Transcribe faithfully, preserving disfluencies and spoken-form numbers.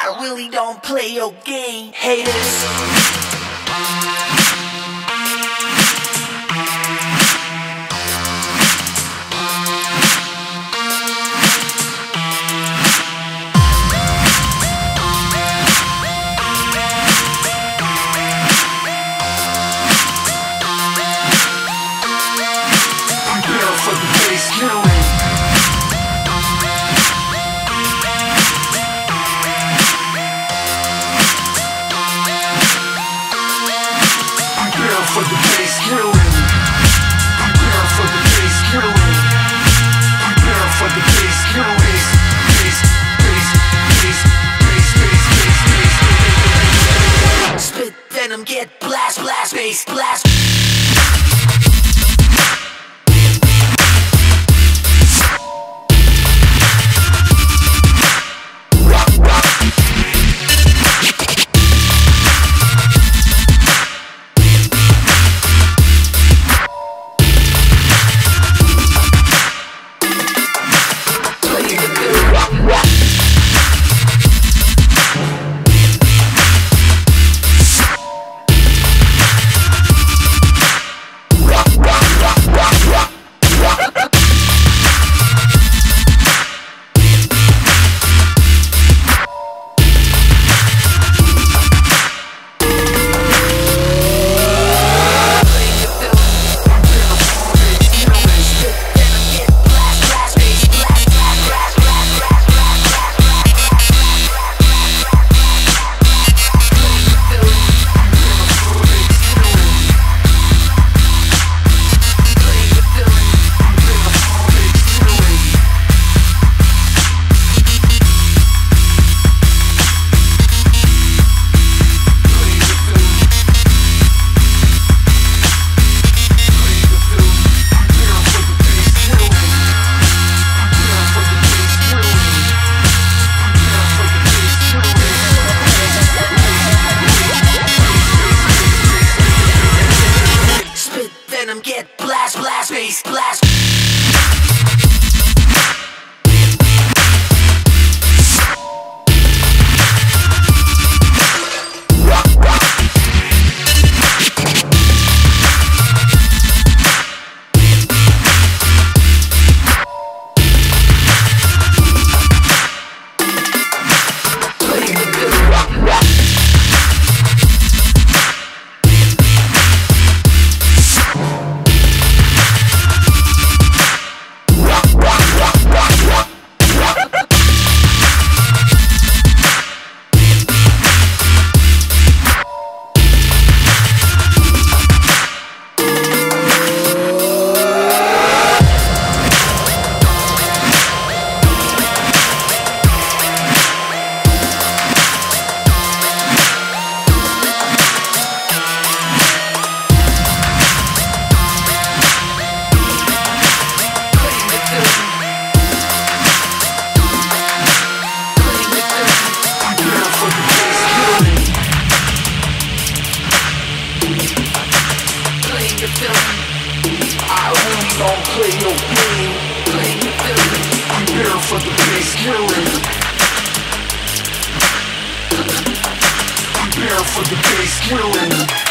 I really don't play your game, haters. For the bass killing, prepare for the bass killing, prepare for the bass killing, bass, bass, bass, bass, bass, bass, bass. Spit venom, get blast, blast, bass, blast. Get blast, blast, bass, blast. I really don't play no game. Prepare for the bass killing. Prepare for the bass killing.